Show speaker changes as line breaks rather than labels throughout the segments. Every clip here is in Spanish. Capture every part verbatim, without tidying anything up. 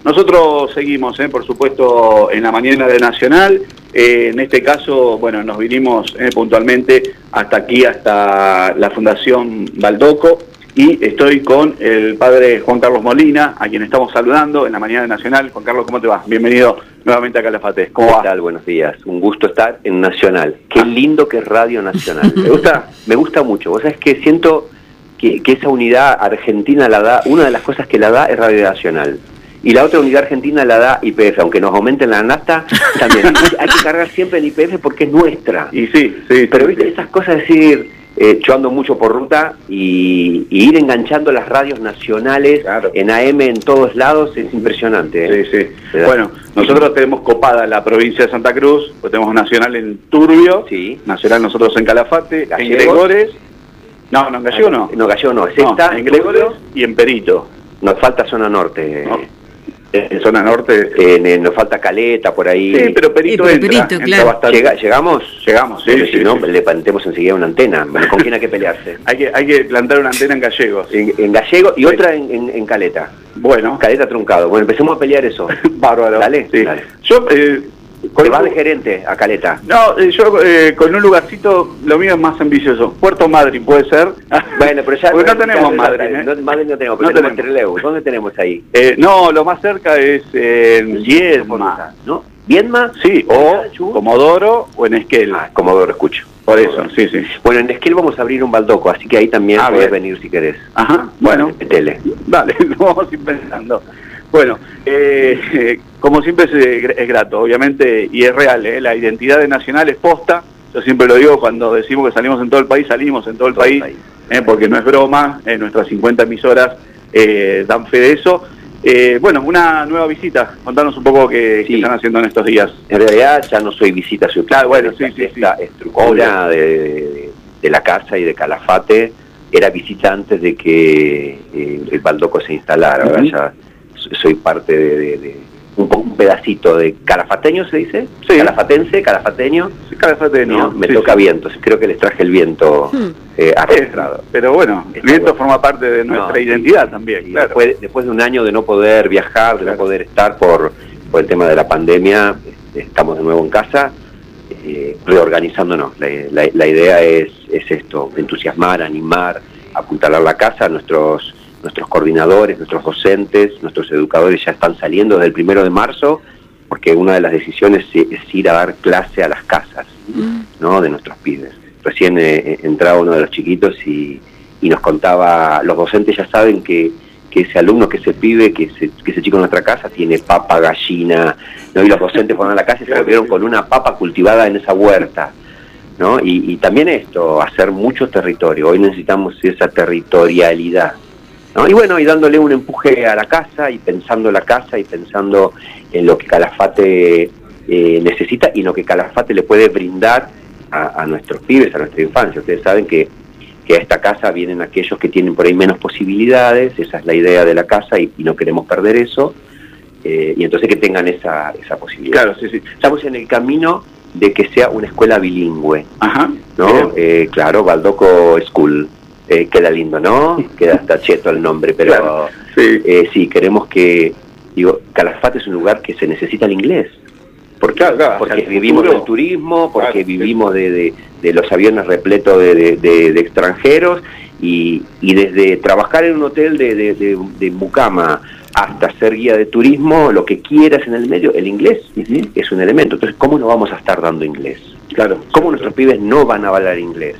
nosotros seguimos, eh, por supuesto, en la mañana de Nacional. Eh, en este caso, bueno, nos vinimos eh, puntualmente hasta aquí, hasta la Fundación Baldoco, y estoy con el padre Juan Carlos Molina, a quien estamos saludando en la mañana de Nacional. Juan Carlos, ¿cómo te va? Bienvenido nuevamente a Calafate. ¿Cómo
¿Qué
va?
tal? Buenos días. Un gusto estar en Nacional. Qué lindo que es Radio Nacional. ¿Me gusta? Me gusta mucho. Vos sabés que siento que, que esa unidad argentina la da, una de las cosas que la da es Radio Nacional. Y la otra unidad argentina la da Y P F, aunque nos aumenten la nafta, también. Hay que cargar siempre en Y P F porque es nuestra.
Y sí, sí.
Pero
sí,
viste,
sí.
esas cosas, decir, eh, yo ando mucho por ruta y, y ir enganchando las radios nacionales,
Claro.
en A M en todos lados, es impresionante. ¿eh?
Sí, sí.
¿Verdad?
Bueno, nosotros tenemos copada la provincia de Santa Cruz, pues tenemos Nacional en Turbio,
Sí.
Nacional nosotros en Calafate,
¿Gallegos?
en Gregores. No, no, en Gallego no.
No, Gallego no, es
No,
esta,
en Gregores y en Perito.
Nos falta zona norte.
No. En zona norte.
Eh, ne- nos falta Caleta por ahí.
Sí, pero Perito
Sí, pero
entra,
Perito,
entra
claro.
bastante.
Llega- ¿Llegamos?
Llegamos, sí,
Bueno,
sí,
si no,
sí.
le plantemos enseguida una antena. Bueno, ¿con quién hay que pelearse?
Hay que, hay que plantar una antena en Gallegos.
En, en Gallego y
Sí.
otra en, en- en Caleta.
Bueno,
Caleta truncado. Bueno, empecemos a pelear eso.
bárbaro.
Dale,
Sí.
dale.
Yo, eh, con
Te vas
un-
de gerente a Caleta.
No, eh, yo eh, con un lugarcito, lo mío es más ambicioso. Puerto Madryn, ¿puede ser?
Bueno, pero ya...
Porque no tenemos
ya-
Madryn, ¿eh?
No, Madryn no tenemos, pero
No
tenemos
tenemos.
Trelew. ¿Dónde tenemos ahí?
Eh, no, lo más cerca es en Viedma.
¿No? ¿Viedma?
Sí, o
Chubut.
Comodoro o en Esquel.
Ah, Comodoro, escucho.
Por eso, sí, sí.
Bueno, en Esquel vamos a abrir un baldoco, así que ahí también
Ah,
podés
bien.
venir si querés.
Ajá, bueno.
Metele.
Dale, lo vamos a ir pensando. Bueno, eh, eh, como siempre es, eh, es grato, obviamente, y es real, ¿eh? La identidad de Nacional es posta. Yo siempre lo digo, cuando decimos que salimos en todo el país, salimos en todo el
Todo el
país,
país.
eh, porque no es broma, eh, nuestras cincuenta emisoras eh, dan fe de eso. Eh, bueno, una nueva visita, contanos un poco qué,
Sí.
qué están haciendo en estos días.
En realidad ya no soy visita, soy
Claro, bueno,
esta,
sí, sí,
esta
sí.
estructura de, de- de la casa y de Calafate era visita antes de que eh, el baldoco se instalara. Ahora
Ujú.
ya so- soy parte de, de- de un, po- un pedacito de calafateño, ¿se dice?
Sí.
Calafatense, calafateño.
Sí, Calafate,
¿no?
¿no?
Me
Sí,
toca
sí.
viento, creo que les traje el viento
Hmm.
eh,
Eh,
arrastrado.
pero bueno, el
Está
viento
bueno.
forma parte de nuestra
No, sí,
identidad
sí,
también,
sí.
claro.
Después, después de un año de no poder viajar, de
Claro.
no poder estar por, por el tema de la pandemia, este, estamos de nuevo en casa, eh, reorganizándonos. La, la- la idea es, es esto, entusiasmar, animar, apuntalar la casa. Nuestros, nuestros coordinadores, nuestros docentes, nuestros educadores ya están saliendo desde el primero de marzo, porque una de las decisiones es, es ir a dar clase a las casas, ¿no? De nuestros pibes. Recién eh, entraba uno de los chiquitos y, y nos contaba, los docentes ya saben que, que ese alumno, que ese pibe, que ese, que ese chico en nuestra casa tiene papa, gallina, ¿no? Y los docentes fueron a la casa y se volvieron con una papa cultivada en esa huerta, ¿no? Y, y también esto, hacer mucho territorio. Hoy necesitamos esa territorialidad, ¿no? Y bueno, y dándole un empuje a la casa y pensando la casa y pensando en lo que Calafate eh, necesita y lo que Calafate le puede brindar a, a nuestros pibes, a nuestra infancia. Ustedes saben que, que a esta casa vienen aquellos que tienen por ahí menos posibilidades, esa es la idea de la casa y, y no queremos perder eso, eh, y entonces que tengan esa, esa posibilidad.
Claro, sí, sí.
Estamos en el camino de que sea una escuela bilingüe,
Ajá.
¿no?
Bien.
Eh, claro, Baldoco School. Eh, queda lindo, ¿no? Queda hasta cheto el nombre, pero
Claro, sí.
eh, sí, queremos que, digo, Calafate es un lugar que se necesita el inglés. Porque,
Claro, claro,
porque
hacia el
vivimos
futuro.
del turismo, porque
Claro, sí.
vivimos de, de, de los aviones repletos de, de, de- de extranjeros y, y desde trabajar en un hotel de, de, de, de Mucama hasta ser guía de turismo, lo que quieras en el medio, el inglés
Ujú.
es un elemento. Entonces, ¿cómo no vamos a estar dando inglés?
Claro.
¿Cómo nuestros pibes no van a hablar inglés?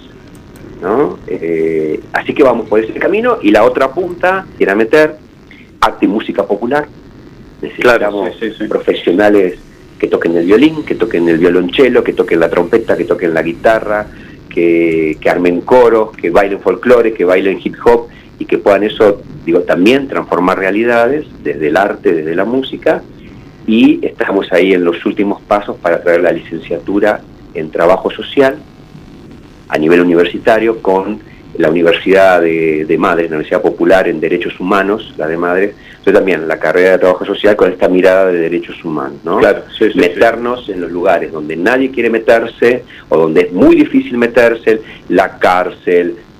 ¿No? Eh, así que vamos por ese camino. Y la otra punta, quiera meter arte y música popular. Necesitamos
Claro, sí, sí, sí.
profesionales que toquen el violín, que toquen el violonchelo, que toquen la trompeta, que toquen la guitarra, que, que armen coros, que bailen folclore, que bailen hip hop y que puedan eso, digo, también transformar realidades desde el arte, desde la música. Y estamos ahí en los últimos pasos para traer la licenciatura en trabajo social a nivel universitario con la Universidad de, de Madres, la Universidad Popular en Derechos Humanos, la de Madres, pero también la carrera de Trabajo Social con esta mirada de derechos humanos, ¿no?
Claro, sí, sí,
meternos en los lugares donde nadie quiere meterse o donde es muy difícil meterse, la cárcel,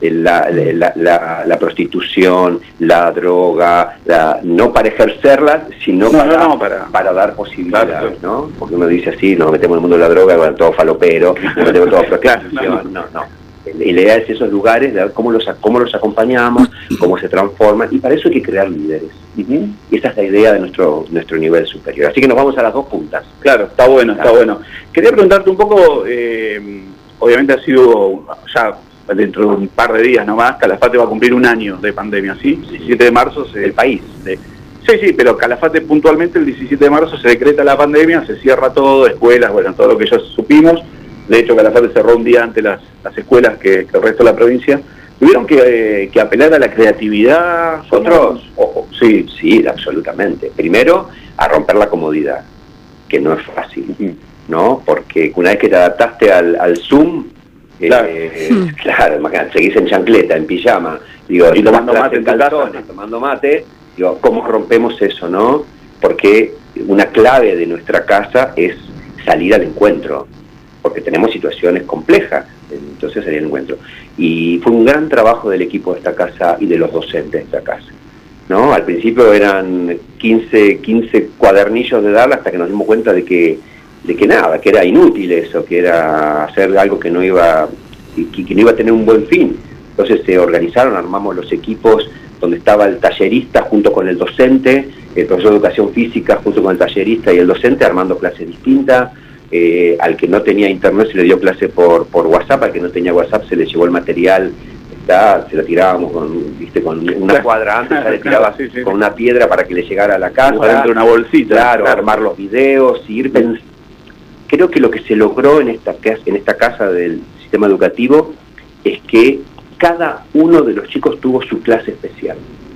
la, la, la, la prostitución, la droga, la, no para ejercerlas, sino no, para, no, no, para, para dar posibilidades, claro, ¿no? Porque uno dice así, nos metemos en el mundo de la droga, bueno, todo falopero, nos metemos todo prostitución, claro, no, no. La idea es esos lugares, de ver cómo los, cómo los acompañamos, cómo se transforman, y para eso hay que crear líderes. Uh-huh. Y esa es la idea de nuestro nuestro nivel superior. Así que nos vamos a las dos puntas.
Claro, está bueno, claro. está bueno. Quería preguntarte un poco, eh, obviamente ha sido ya dentro de un par de días nomás, Calafate va a cumplir un año de pandemia, ¿sí? diecisiete de marzo se...
El país.
De, sí, sí, pero Calafate puntualmente el diecisiete de marzo se decreta la pandemia, se cierra todo, escuelas, bueno, todo lo que ya supimos. De hecho, Calafate cerró un día antes las, las escuelas que, que el resto de la provincia. ¿Tuvieron que, eh, que apelar a la creatividad?
¿Otros? Ojo, sí, sí, absolutamente. Primero, a romper la comodidad, que no es fácil, uh-huh. ¿no? Porque una vez que te adaptaste al, al Zoom, claro, eh, uh-huh. claro, imagínate, seguís en chancleta, en pijama, digo, y tomando mate en calzones, tomando mate, digo, ¿cómo rompemos eso, no? Porque una clave de nuestra casa es salir al encuentro, porque tenemos situaciones complejas, entonces sería el encuentro. Y fue un gran trabajo del equipo de esta casa y de los docentes de esta casa, ¿no? Al principio eran quince, quince cuadernillos de darla hasta que nos dimos cuenta de que, de que nada, que era inútil eso, que era hacer algo que no iba, que, que no iba a tener un buen fin. Entonces se organizaron, armamos los equipos donde estaba el tallerista junto con el docente, el profesor de educación física junto con el tallerista y el docente, armando clases distintas. Eh, al que no tenía internet se le dio clase por, por WhatsApp, al que no tenía WhatsApp se le llevó el material, está, se lo tirábamos con, ¿viste? Con una cuadra antes, ya le tiraba sí, sí. con una piedra para que le llegara a la casa,
dentro de una bolsita,
claro, claro, armar los videos, ir pens- creo que lo que se logró en esta, en esta casa del sistema educativo es que cada uno de los chicos tuvo su clase especial,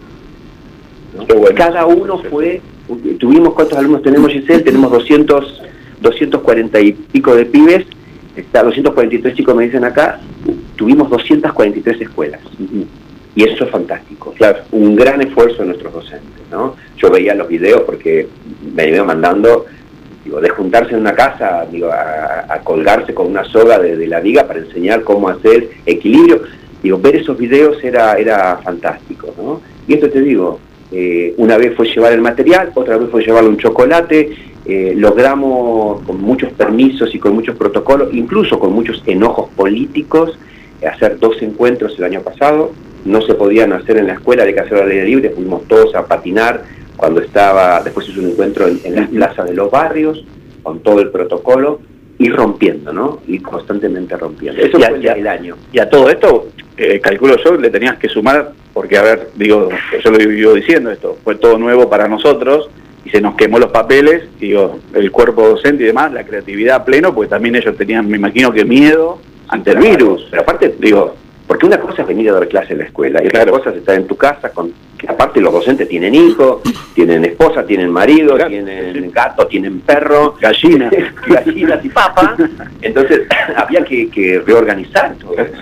¿no? Bueno, cada uno fue, tuvimos, ¿cuántos alumnos tenemos, Giselle? Tenemos doscientos doscientos cuarenta y pico de pibes, está doscientos cuarenta y tres chicos me dicen acá, tuvimos doscientas cuarenta y tres escuelas. Uh-huh. Y eso es fantástico. Claro, un gran esfuerzo de nuestros docentes, ¿no? Yo veía los videos porque me iba mandando, digo, de juntarse en una casa, digo, a, a colgarse con una soga de, de la viga para enseñar cómo hacer equilibrio. Digo, ver esos videos era, era fantástico, ¿no? Y esto te digo, eh, una vez fue llevar el material, otra vez fue llevarle un chocolate. Eh, logramos con muchos permisos y con muchos protocolos, incluso con muchos enojos políticos, eh, hacer dos encuentros el año pasado. No se podían hacer en la escuela, de que hacer al aire libre, fuimos todos a patinar cuando estaba, después hizo un encuentro en, en las plazas de los barrios, con todo el protocolo, y rompiendo, ¿no? Y constantemente rompiendo. Eso fue ya, el año.
Y a todo esto, eh, calculo yo, le tenías que sumar, porque a ver, digo, yo lo vivo diciendo esto, fue todo nuevo para nosotros, y se nos quemó los papeles, digo, el cuerpo docente y demás, la creatividad a pleno, porque también ellos tenían, me imagino que miedo ante el virus.
Pero aparte, digo, porque una cosa es venir a dar clase en la escuela, y otra claro. cosa es estar en tu casa, con que aparte los docentes tienen hijos, tienen esposa, tienen marido, claro. tienen gato, tienen perro,
gallinas,
gallinas y papas. Entonces había que, que reorganizar todo eso.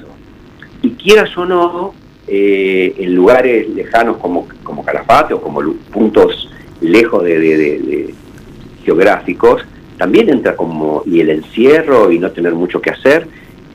Y quieras o no, eh, en lugares lejanos como, como Calafate o como puntos lejos de, de, de, de geográficos, también entra como, y el encierro y no tener mucho que hacer,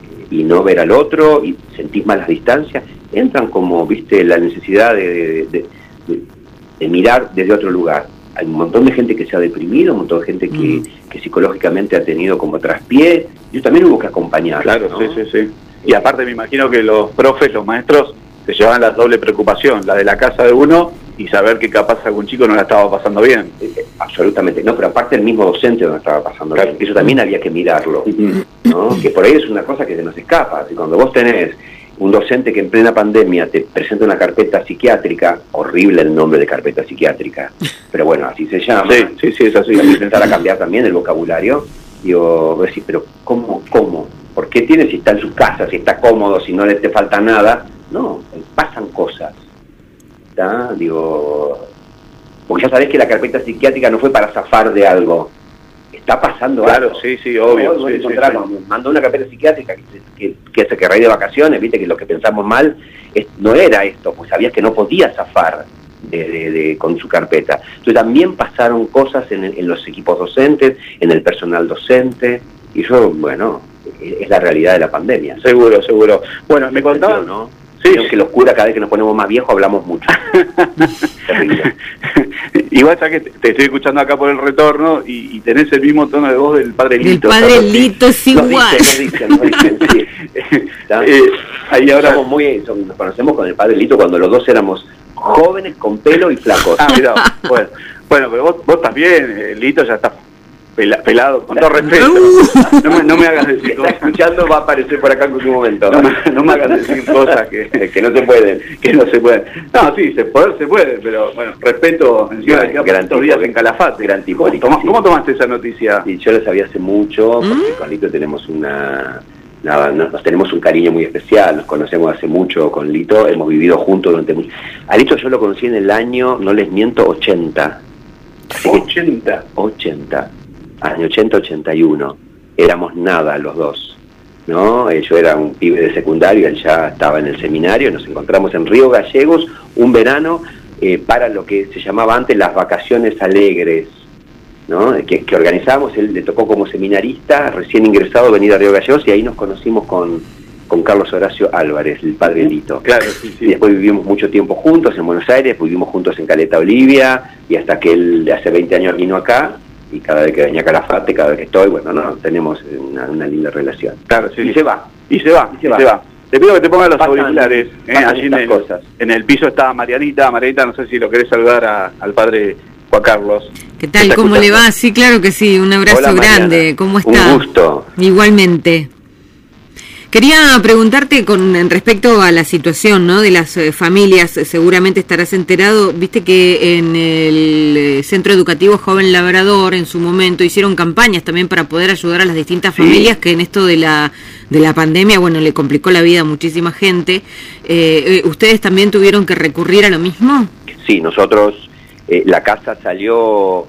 y no ver al otro, y sentir más las distancias, entran como, viste, la necesidad de, de, de, de, de mirar desde otro lugar. Hay un montón de gente que se ha deprimido, un montón de gente que, mm. que psicológicamente ha tenido como traspié, yo también hubo que acompañar.
Claro,
¿no?
sí, sí, sí. Y aparte me imagino que los profes, los maestros, se llevaban la doble preocupación, la de la casa de uno, y saber que capaz algún chico no la estaba pasando bien.
Eh, absolutamente, no, pero aparte el mismo docente no la estaba pasando claro. bien, eso también había que mirarlo, ¿no? Que por ahí es una cosa que se nos escapa. Y cuando vos tenés un docente que en plena pandemia te presenta una carpeta psiquiátrica, horrible el nombre de carpeta psiquiátrica, pero bueno, así se llama,
sí, sí, sí, es así.
Hay que intentar a cambiar también el vocabulario, digo, vos decís, pero ¿cómo, cómo? ¿Por qué tiene si está en su casa, si está cómodo, si no le te falta nada? No, pasan cosas. ¿Tá? Digo, porque ya sabés que la carpeta psiquiátrica no fue para zafar de algo, está pasando
claro,
algo.
sí, sí, obvio.
No,
sí, sí, sí.
Mandó una carpeta psiquiátrica que, que, que se querrá ir de vacaciones, viste que lo que pensamos mal es, no era esto, pues sabías que no podía zafar de, de, de, con su carpeta. Entonces también pasaron cosas en, en los equipos docentes, en el personal docente, y eso, bueno, es la realidad de la pandemia.
Seguro, seguro. Bueno, me contaban, ¿no?
Sí. Creo que los curas cada vez que nos ponemos más viejos hablamos mucho. Terrible.
Igual ya que te estoy escuchando acá por el retorno y, y tenés el mismo tono de voz del padre Lito.
El padre Lito es igual.
Nos dicen, nos dicen, nos dicen, sí. eh, ahí ahora somos muy, son, nos conocemos con el padre Lito cuando los dos éramos jóvenes con pelo y flacos.
Ah, mira, bueno, bueno, pero vos, vos estás bien, Lito ya está pela, pelado, con todo respeto. No me, no me hagas decir cosas.
Está escuchando, va a aparecer por acá en cualquier momento.
No me, no me hagas decir cosas que,
que no se pueden.
Que no se pueden. No, sí, se puede, se puede, pero bueno, respeto encima de que
gran
estos días en Calafate.
Gran tipo.
¿Cómo, tomás, ¿Cómo tomaste esa noticia?
Sí, yo lo sabía hace mucho, porque con Lito tenemos una... Nada, nos tenemos un cariño muy especial, nos conocemos hace mucho con Lito, hemos vivido juntos durante mucho. A Lito yo lo conocí en el año, no les miento, ochenta.
ochenta.
ochenta. Año ochenta, ochenta y uno. Éramos nada los dos, ¿no? Yo era un pibe de secundario, él ya estaba en el seminario, nos encontramos en Río Gallegos un verano eh, para lo que se llamaba antes las vacaciones alegres, ¿no? Que, que organizábamos. Él le tocó como seminarista, recién ingresado, venir a Río Gallegos, y ahí nos conocimos con, con Carlos Horacio Álvarez, el padre Lito.
Claro, sí, sí.
Y después vivimos mucho tiempo juntos en Buenos Aires, vivimos juntos en Caleta Olivia, y hasta que él hace veinte años vino acá, y cada vez que venía a Calafate, cada vez que estoy, bueno, no, tenemos una, una linda relación.
Claro, sí,
y
sí.
se va.
Y se va, y se,
y
va.
se va.
Te pido que te pongas los
pasan,
auriculares. Eh, allí en el,
cosas.
en el piso está Marianita. Marianita, no sé si lo querés saludar a, al padre Juan Carlos.
¿Qué tal? ¿Cómo le va? Sí, claro que sí. Un abrazo
Hola,
grande.
Mariana.
¿Cómo está?
Un gusto.
Igualmente. Quería preguntarte con en respecto a la situación, ¿no? De las eh, familias, seguramente estarás enterado, viste que en el eh, Centro Educativo Joven Labrador en su momento hicieron campañas también para poder ayudar a las distintas
Sí.
familias que en esto de la de la pandemia, bueno, le complicó la vida a muchísima gente. Eh, ¿Ustedes también tuvieron que recurrir a lo mismo?
Sí, nosotros, eh, la casa salió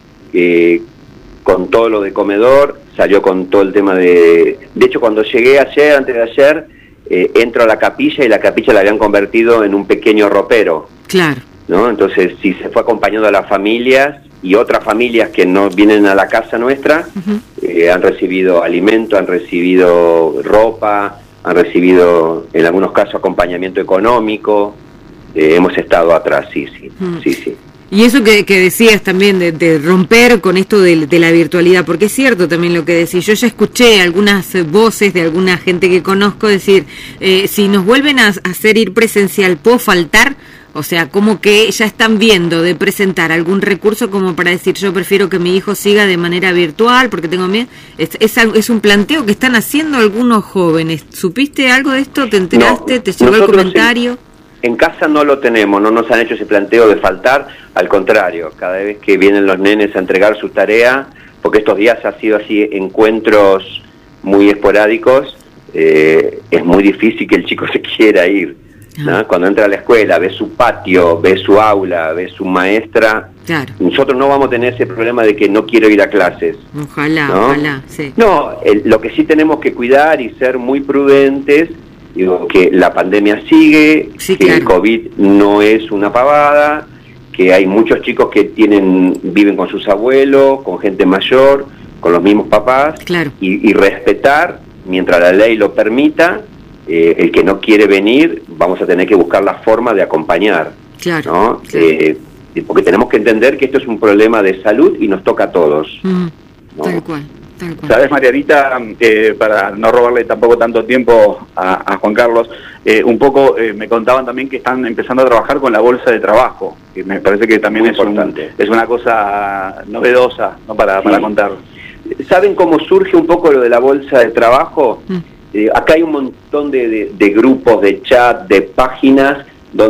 eh, con todo lo de comedor, salió con todo el tema de... De hecho, cuando llegué ayer, antes de ayer, eh, entro a la capilla y la capilla la habían convertido en un pequeño ropero.
Claro.
¿No? Entonces, sí, se fue acompañando a las familias y otras familias que no vienen a la casa nuestra, uh-huh. eh, han recibido alimento, han recibido ropa, han recibido, en algunos casos, acompañamiento económico. Eh, hemos estado atrás, sí, sí, uh-huh. sí, sí.
Y eso que, que decías también de, de romper con esto de, de la virtualidad, porque es cierto también lo que decís. Yo ya escuché algunas voces de alguna gente que conozco decir, eh, si nos vuelven a hacer ir presencial, ¿puedo faltar? O sea, como que ya están viendo de presentar algún recurso como para decir, yo prefiero que mi hijo siga de manera virtual porque tengo miedo. Es, es, es un planteo que están haciendo algunos jóvenes. ¿Supiste algo de esto? ¿Te enteraste?
No,
¿te llegó el comentario?
En, en casa no lo tenemos, no nos han hecho ese planteo de faltar. Al contrario, cada vez que vienen los nenes a entregar su tarea, porque estos días ha sido así, encuentros muy esporádicos, eh, es muy difícil que el chico se quiera ir. ¿No? Cuando entra a la escuela, ve su patio, ve su aula, ve su maestra, claro. Nosotros no vamos a tener ese problema de que no quiero ir a clases.
Ojalá,
¿no?
ojalá, sí.
No, el, lo que sí tenemos que cuidar y ser muy prudentes, digo, que la pandemia sigue,
sí,
que
claro.
el COVID no es una pavada, que hay muchos chicos que tienen viven con sus abuelos, con gente mayor, con los mismos papás,
claro.
y, y respetar, mientras la ley lo permita. Eh, el que no quiere venir, vamos a tener que buscar la forma de acompañar,
claro,
¿no?
Claro.
Eh, porque tenemos que entender que esto es un problema de salud y nos toca a todos.
Mm,
¿no?
Tal cual, tal cual.
Sabes, Marianita, eh, para no robarle tampoco tanto tiempo a, a Juan Carlos, eh, un poco eh, me contaban también que están empezando a trabajar con la bolsa de trabajo, que me parece que también es, un, es una cosa novedosa, ¿no? para, sí. para contar.
¿Saben cómo surge un poco lo de la bolsa de trabajo? Mm. Eh, acá hay un montón de, de, de grupos, de chat, de páginas,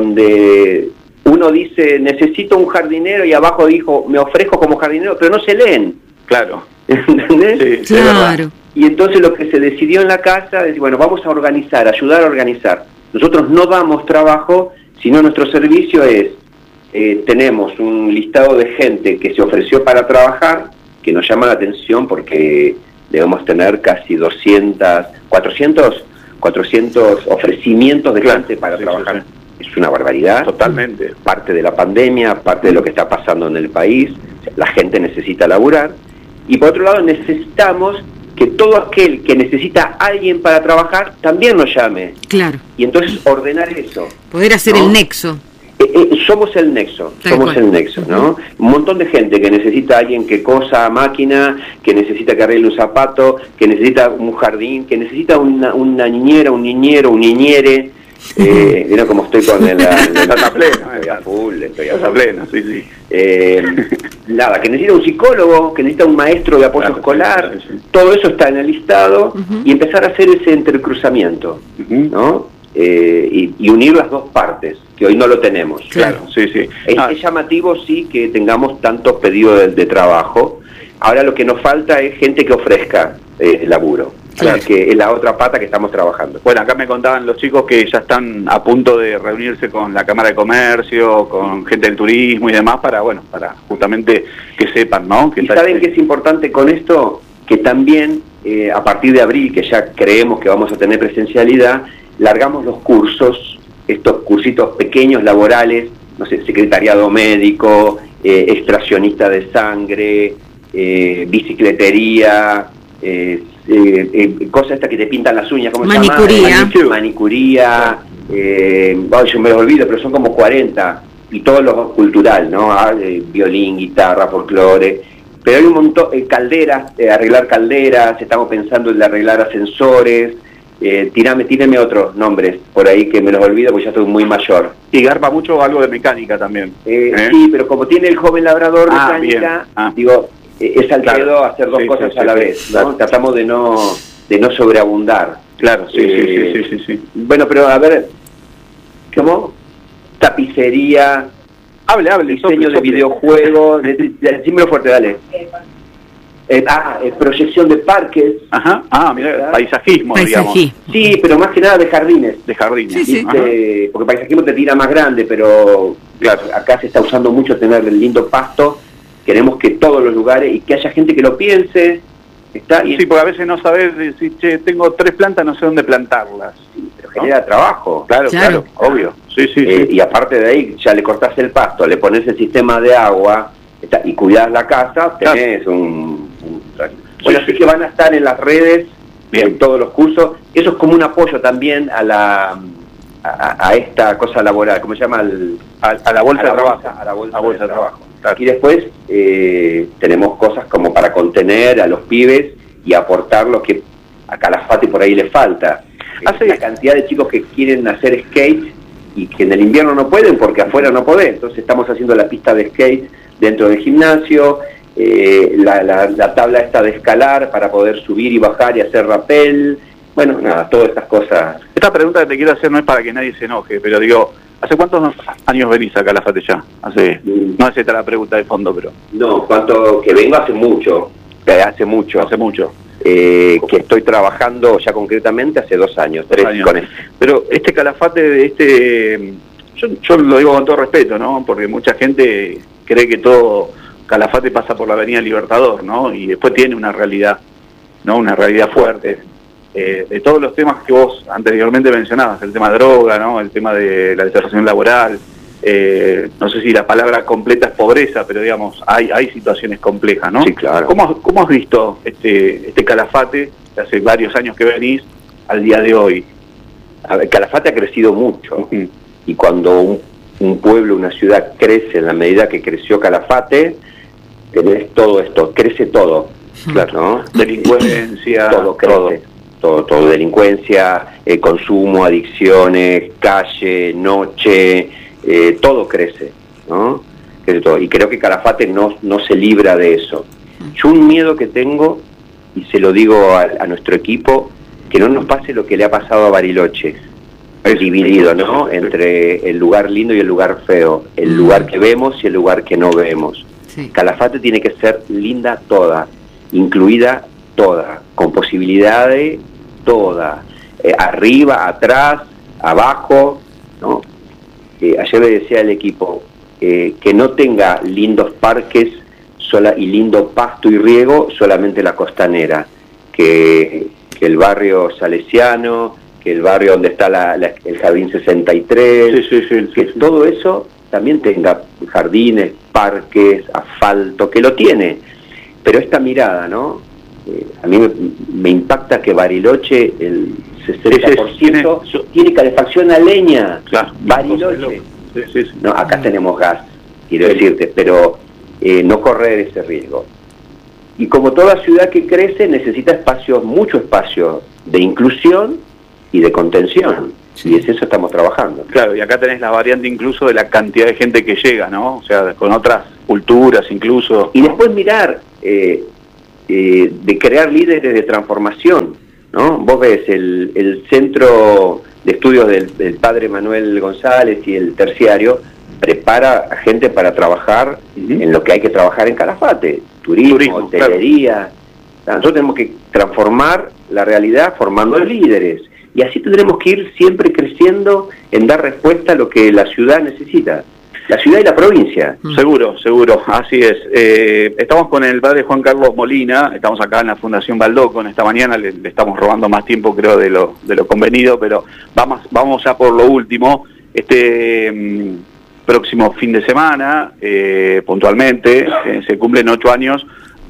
donde uno dice, necesito un jardinero, y abajo dijo, me ofrezco como jardinero, pero no se leen.
Claro.
¿Entendés?
Sí, claro.
Y entonces lo que se decidió en la casa es, bueno, vamos a organizar, ayudar a organizar. Nosotros no damos trabajo, sino nuestro servicio es, eh, tenemos un listado de gente que se ofreció para trabajar, que nos llama la atención porque debemos tener casi doscientos, cuatrocientos, cuatrocientos ofrecimientos de claro, gente para sí, trabajar. Sí, sí. Es una barbaridad.
Totalmente.
Parte de la pandemia, parte de lo que está pasando en el país. La gente necesita laburar. Y por otro lado necesitamos que todo aquel que necesita a alguien para trabajar también nos llame.
Claro.
Y entonces ordenar eso.
Poder hacer
¿no?
el nexo.
Eh, eh, somos el nexo,
Tal
somos
cual.
el nexo, ¿no? Uh-huh. Un montón de gente que necesita a alguien que cosa a máquina, que necesita que arregle un zapato, que necesita un jardín, que necesita una, una niñera, un niñero, un niñere. Eh, mira cómo estoy con el...
Está pleno,
estoy a full, estoy a
está
full.
pleno, sí, sí.
Eh, nada, que necesita un psicólogo, que necesita un maestro de apoyo
Claro,
escolar,
sí, sí, sí.
Todo eso está en el listado,
Uh-huh.
y empezar a hacer ese entrecruzamiento,
Uh-huh.
¿no? Eh, y, y unir las dos partes, que hoy no lo tenemos.
Claro, sí, sí.
Es,
Ah,
es llamativo, sí, que tengamos tantos pedidos de, de trabajo. Ahora lo que nos falta es gente que ofrezca eh, laburo.
Claro.
Así que es la otra pata que estamos trabajando.
Bueno, acá me contaban los chicos que ya están a punto de reunirse con la Cámara de Comercio, con gente del turismo y demás, para, bueno, para justamente que sepan, ¿no? Que
Y
está-
saben que es importante con esto, que también eh, a partir de abril, que ya creemos que vamos a tener presencialidad, largamos los cursos, estos cursitos pequeños laborales, no sé, secretariado médico, eh, extraccionista de sangre, eh, bicicletería, eh, eh, eh, cosas estas que te pintan las uñas, ¿cómo
Manicuría.
se llama? Manicuría. Manicuría, eh, oh, yo me los olvido, pero son como cuarenta, y todo lo cultural, ¿no? Ah, eh, violín, guitarra, folclore, pero hay un montón, eh, calderas, eh, arreglar calderas, estamos pensando en arreglar ascensores, eh, tirame, tíreme otros nombres por ahí que me los olvido porque ya estoy muy mayor.
Y garpa mucho algo de mecánica también.
Eh,
¿Eh?
Sí, pero como tiene el joven labrador
Ah,
mecánica,
bien. Ah.
digo, eh, es al
Claro.
pedo hacer dos
Sí,
cosas
sí,
a
sí,
la
sí,
vez, ¿no?
claro.
Tratamos de no, de no sobreabundar.
Claro, sí,
Eh,
sí, sí, sí, sí, sí.
Bueno, pero a ver, ¿cómo? Tapicería,
Hable, hable,
diseño
sople,
de
sople.
videojuegos, de- de- decímelo fuerte, dale. Eh, ah, eh, proyección de parques,
Ajá, ah, mira,
¿verdad?
paisajismo, digamos,
Paisajismo.
sí, pero más que nada de jardines.
de jardines.
Sí, sí.
Ajá.
¿viste? Porque paisajismo te tira más grande, pero claro, acá se está usando mucho tener el lindo pasto. Queremos que todos los lugares y que haya gente que lo piense. Está y
Sí, porque a veces no sabes decir, che, tengo tres plantas, no sé dónde plantarlas.
pero genera trabajo.
Claro,
Claro.
claro, obvio. Sí, sí,
Eh,
sí.
y aparte de ahí, ya le cortás el pasto, le pones el sistema de agua está, y cuidás la casa, tenés un, un- Bueno,
Sí,
así
sí.
que van a estar en las redes,
Bien.
en todos los cursos. Eso es como un apoyo también a la a, a esta cosa laboral, ¿cómo se llama? Al-
A, a la bolsa
a la
de trabajo.
bolsa- a la bolsa
A bolsa
de
de trabajo. Claro.
Y después eh, tenemos cosas como para contener a los pibes y aportar lo que a Calafate por ahí le falta.
Hace-
La cantidad de chicos que quieren hacer skate y que en el invierno no pueden porque afuera no podés. Entonces estamos haciendo la pista de skate dentro del gimnasio, eh, la, la, la tabla esta de escalar para poder subir y bajar y hacer rappel. Bueno, nada, todas estas cosas.
Esta pregunta que te quiero hacer no es para que nadie se enoje, pero digo, ¿hace cuántos años venís a Calafate ya? Hace, no es esta la pregunta de fondo, pero
No, cuanto que vengo hace mucho, eh, hace mucho.
hace mucho.
Eh, que estoy trabajando ya concretamente hace dos años, tres
años.
con él.
Pero este Calafate, de este, yo, yo lo digo con todo respeto, ¿no? Porque mucha gente cree que todo Calafate pasa por la Avenida Libertador, ¿no? Y después tiene una realidad, ¿no? Una realidad fuerte. Eh, de todos los temas que vos anteriormente mencionabas, el tema droga, ¿no? El tema de la deserción laboral, eh, no sé si la palabra completa es pobreza, pero digamos, hay hay situaciones complejas, ¿no?
Sí, claro.
¿Cómo, has- cómo has visto este este Calafate, que hace varios años que venís, al día de hoy?
A ver, Calafate ha crecido mucho.
Ujú.
Y cuando un, un pueblo, una ciudad crece en la medida que creció Calafate, tenés todo esto, crece todo. Claro, ¿no?
Delincuencia,
Todo crece.
todo.
Todo, todo, delincuencia, eh, consumo, adicciones, calle, noche, eh, todo crece, ¿no? Crece todo. Y creo que Calafate no, no se libra de eso. Yo un miedo que tengo, y se lo digo a, a nuestro equipo, que no nos pase lo que le ha pasado a Bariloche,
Es
dividido, ¿no?
Sí.
Entre el lugar lindo y el lugar feo, el
Mm.
lugar que vemos y el lugar que no vemos.
Sí.
Calafate tiene que ser linda toda, incluida toda, con posibilidades toda, eh, arriba, atrás, abajo, ¿no? Eh, ayer le decía al equipo eh, que no tenga lindos parques sola y lindo pasto y riego solamente la costanera, que, que el barrio salesiano, que el barrio donde está la, la- el jardín sesenta y tres,
Sí, sí, sí,
que
sí, sí.
todo eso también tenga jardines, parques, asfalto, que lo tiene, pero esta mirada, ¿no? Eh, a mí me, me impacta que Bariloche, el sesenta por ciento,
sí, sí, tiene,
tiene calefacción a leña.
Claro,
Bariloche.
Sí, sí, sí.
No, acá tenemos gas, quiero decirte, pero eh, no correr ese riesgo. Y como toda ciudad que crece, necesita espacios, mucho espacio de inclusión y de contención. Sí. Y es eso estamos trabajando.
Claro, y acá tenés la variante incluso de la cantidad de gente que llega, ¿no? O sea, con otras culturas incluso.
Y
¿no?
después mirar, eh, eh, de crear líderes de transformación, ¿no? Vos ves el, el centro de estudios del, del padre Manuel González y el terciario, prepara a gente para trabajar uh-huh. en lo que hay que trabajar en Calafate, turismo, turismo hotelería. Claro. Nosotros tenemos que transformar la realidad formando líderes. Y así tendremos que ir siempre creciendo en dar respuesta a lo que la ciudad necesita. La ciudad y la provincia.
Seguro, seguro, así es. Eh, estamos con el padre Juan Carlos Molina, estamos acá en la Fundación Baldoco. En esta mañana le, le estamos robando más tiempo, creo, de lo, de lo convenido, pero vamos, vamos ya por lo último. Este mmm, próximo fin de semana, eh, puntualmente, eh, se cumplen ocho años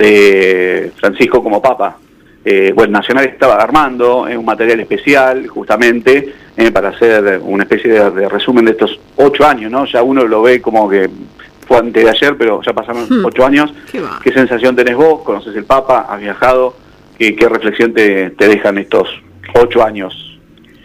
de Francisco como Papa. Eh, bueno, Nacional estaba armando eh, un material especial justamente eh, para hacer una especie de, de resumen de estos ocho años, ¿no? Ya uno lo ve como que fue antes de ayer, pero ya pasaron hmm. ocho años. ¿Qué, ¿Qué sensación tenés vos? ¿Conoces el Papa? ¿Has viajado? ¿Qué, qué reflexión te, te dejan estos ocho años?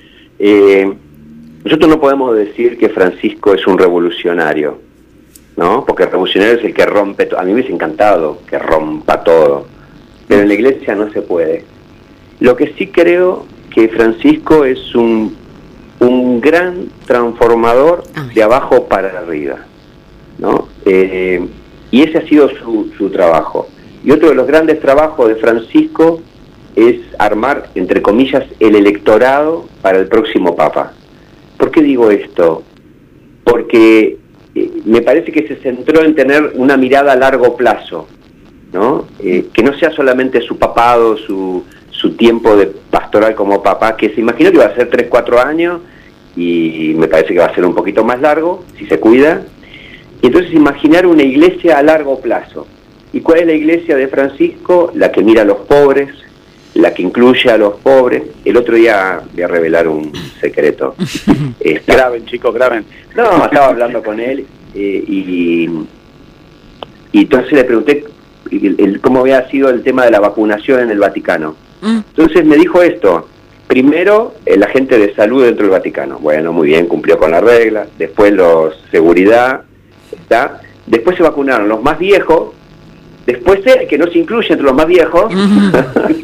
Eh, nosotros no podemos decir que Francisco es un revolucionario, ¿no? Porque el revolucionario es el que rompe todo. A mí me hubiese encantado que rompa todo. Pero en la iglesia no se puede. Lo que sí creo que Francisco es un, un gran transformador de abajo para arriba, ¿no? Eh, y ese ha sido su, su trabajo. Y otro de los grandes trabajos de Francisco es armar, entre comillas, el electorado para el próximo Papa. ¿Por qué digo esto? Porque eh, me parece que se centró en tener una mirada a largo plazo, ¿no? Eh, que no sea solamente su papado, su, su tiempo de pastoral como papá, que se imaginó que iba a ser tres, cuatro años, y me parece que va a ser un poquito más largo, si se cuida. Y entonces imaginar una iglesia a largo plazo. ¿Y cuál es la iglesia de Francisco? La que mira a los pobres, la que incluye a los pobres. El otro día voy a revelar un secreto. Está...
Graben, chicos, graben.
No, estaba hablando con él, eh, y, y entonces le pregunté El, el, cómo había sido el tema de la vacunación en el Vaticano. Mm. Entonces me dijo esto: primero, el agente de salud dentro del Vaticano. Bueno, muy bien, cumplió con la regla. Después los seguridad, ¿está? Después se vacunaron los más viejos. Después él, que no se incluye entre los más viejos. Mm-hmm.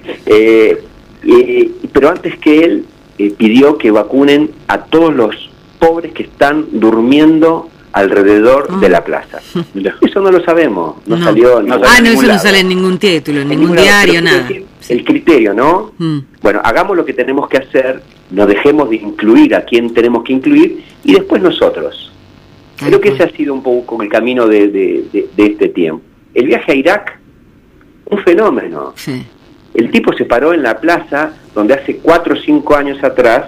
eh, eh, pero antes que él, eh, pidió que vacunen a todos los pobres que están durmiendo alrededor oh. de la plaza. Eso no lo sabemos, no, no. salió...
No ah, no, eso lado. No sale en ningún título, en ningún, ningún diario, nada.
Decir, el criterio, ¿no? Mm. Bueno, hagamos lo que tenemos que hacer, no dejemos de incluir a quien tenemos que incluir, y después nosotros. Ay, Creo que ese ha sido un poco el camino de, de, de, de este tiempo. El viaje a Irak, un fenómeno. Sí. El tipo se paró en la plaza, donde hace cuatro o cinco años atrás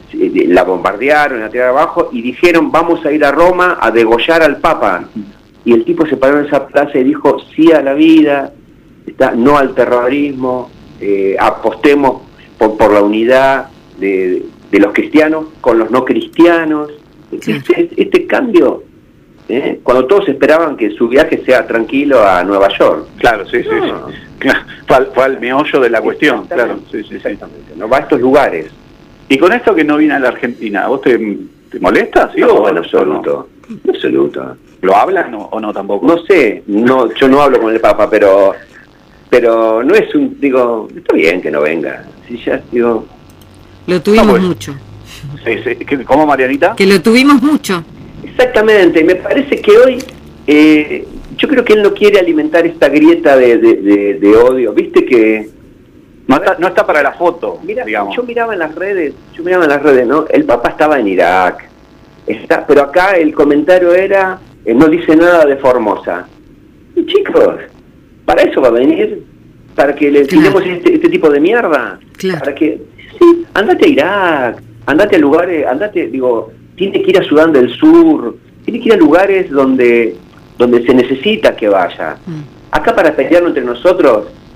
la bombardearon, la tiraron abajo y dijeron: vamos a ir a Roma a degollar al Papa. Y el tipo se paró en esa plaza y dijo: sí a la vida, está, no al terrorismo, eh, apostemos por, por la unidad de, de los cristianos con los no cristianos. Sí. Este, este cambio, ¿eh? Cuando todos esperaban que su viaje sea tranquilo a Nueva York.
Claro, sí, sí, no. sí. Fue, fue al meollo de la cuestión, claro. Sí, sí,
exactamente. No va a estos lugares.
Y con esto que no viene a la Argentina, ¿vos te, te molesta? ¿Sí?
No, o en absoluto. No? En absoluto.
¿Lo hablan o, o no tampoco?
No sé, no, yo no hablo con el Papa, pero pero no es un, digo, está bien que no venga. Si ya, digo...
Lo tuvimos no, pues, mucho.
Sí, sí. ¿Cómo, Marianita?
Que lo tuvimos mucho.
Exactamente, me parece que hoy, eh, yo creo que él no quiere alimentar esta grieta de, de, de, de odio, viste que...
No está, no está para la foto,
Mira,
digamos.
Yo miraba en las redes, yo miraba en las redes, ¿no? El Papa estaba en Irak, está, pero acá el comentario era, eh, no dice nada de Formosa. Y chicos, ¿para eso va a venir? ¿Para que le tiremos claro. este, este tipo de mierda?
Claro.
Para que, sí, andate a Irak, andate a lugares, andate, digo, tiene que ir a Sudán del Sur, tiene que ir a lugares donde, donde se necesita que vaya. Mm. Acá para pelearnos entre nosotros,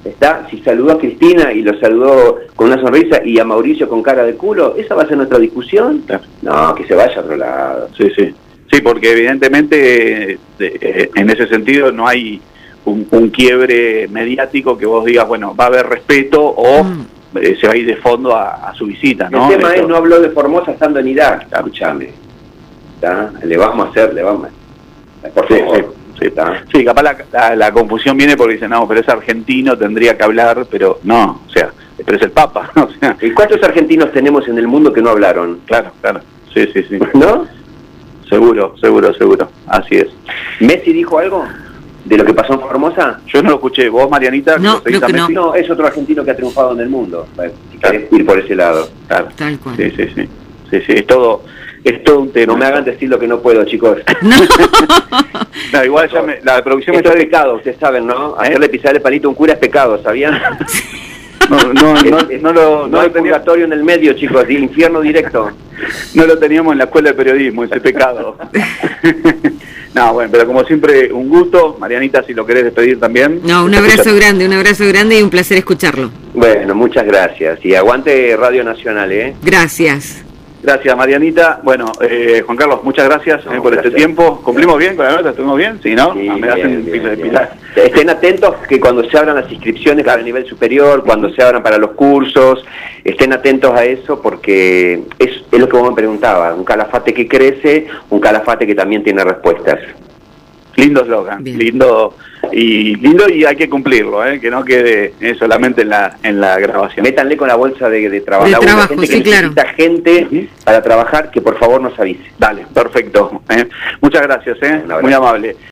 ¿Está? Si saludó a Cristina y lo saludó con una sonrisa y a Mauricio con cara de culo, ¿esa va a ser nuestra discusión? No, que se vaya a otro lado.
Sí, sí. Sí, porque evidentemente eh, en ese sentido no hay un, un quiebre mediático que vos digas, bueno, va a haber respeto o mm. eh, se va a ir de fondo a, a su visita, ¿no?
El tema
Esto...
es, no habló de Formosa estando en Irak, escuchame. ¿Está? Le vamos a hacer, le vamos a... Por favor.
Sí, sí. Sí, sí, capaz la, la, la confusión viene porque dicen, no, pero es argentino, tendría que hablar, pero no, o sea, pero es el Papa, o sea.
¿Y cuántos argentinos tenemos en el mundo que no hablaron?
Claro, claro, sí, sí, sí.
¿No?
Seguro, seguro, seguro, así es.
¿Messi dijo algo de lo que pasó en Formosa?
Yo no lo escuché. ¿Vos, Marianita?
No, creo que no.
No, es otro argentino que ha triunfado en el mundo, si querés ir por ese lado.
Claro.
Tal cual.
Sí, sí, sí, sí, sí, es todo... Es todo un tema.
No me hagan decir lo que no puedo, chicos.
No,
no igual ya me, la producción
Esto
me
es pecado, ustedes saben, ¿no?
¿Eh?
Hacerle pisar el palito a un cura es pecado, ¿sabían?
No, no, no,
es,
no, lo,
no,
no
hay
lo tenía,
purgatorio en el medio, chicos, de infierno directo.
no lo teníamos en la escuela de periodismo, ese pecado. No, bueno, pero como siempre, un gusto. Marianita, si lo querés despedir también.
no, un abrazo grande, un abrazo grande y un placer escucharlo.
Bueno, muchas gracias. Y aguante Radio Nacional, ¿eh?
Gracias.
Gracias, Marianita. Bueno, eh, Juan Carlos, muchas gracias no, eh, por gracias. este tiempo. ¿Cumplimos bien con la nota? ¿Estuvimos bien? Sí, ¿no?
Sí,
ah, me
bien,
hacen
bien,
de
bien.
pilar.
Estén atentos que cuando se abran las inscripciones para el nivel superior, cuando se abran para los cursos, estén atentos a eso porque es, es lo que vos me preguntabas, un calafate que crece, un calafate que también tiene respuestas.
Lindo eslogan, lindo y lindo y hay que cumplirlo, ¿eh? Que no quede eh, solamente en la en la grabación.
Métanle con la bolsa de, de trabajo.
De
la
trabajo,
gente
sí,
que necesita
claro.
gente uh-huh. para trabajar, que por favor nos avise.
Dale, perfecto. ¿eh? Muchas gracias, ¿eh? Muy amable.